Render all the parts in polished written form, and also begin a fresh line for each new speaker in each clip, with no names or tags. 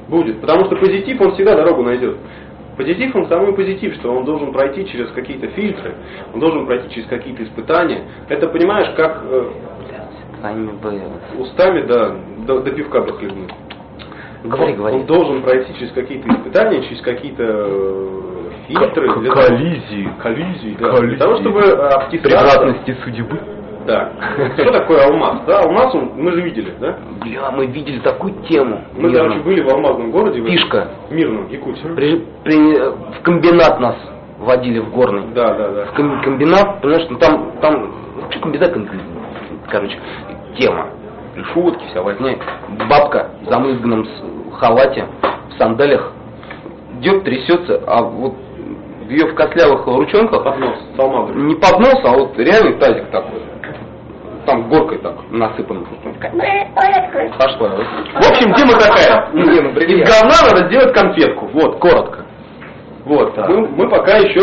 Будет. Потому что позитив, он всегда дорогу найдет. Позитив, он самый позитив, что он должен пройти через какие-то фильтры, он должен пройти через какие-то испытания. Это, понимаешь, как устами, да, до пивка дохлебнуть.
Говори.
Он должен пройти через какие-то испытания, через какие-то фильтры. Коллизии, да. Для того, чтобы обтесаться.
Превратности судьбы.
Да. Что такое алмаз? Да, алмаз мы же видели, да?
Бля, мы видели такую тему.
Мы, короче, были в алмазном городе.
Фишка.
Мирном, Якутии.
В комбинат нас водили в горный.
Да.
В комбинат, понимаешь, ну там вообще комбинат, короче, тема. Шутки, вся возня. Бабка в замызганном халате, в сандалях, идет, трясется, а вот ее в костлявых ручонках
Поднос с алмазом.
не поднос, а вот реальный тазик такой. Там горкой так насыпано. Пошла.
В общем, тема такая. Из говна надо сделать конфетку. Вот, коротко. Вот. Мы пока еще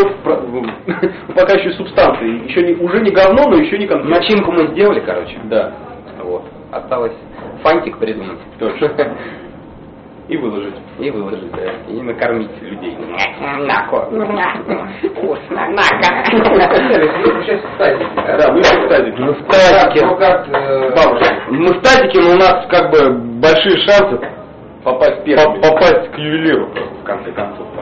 субстанции. Уже не говно, но еще не конфетка.
Начинку мы сделали, короче.
Да.
Вот. Осталось фантик придумать.
Точно. И выложить.
И выложить, да. И накормить людей. Вкусно,
Сейчас в стадике. Да, мы еще в стадике.
Мы в стадике.
Бабушки.
Мы в стадике, но у нас как бы большие шансы
Попасть первыми.
попасть к ювелиру, в конце концов.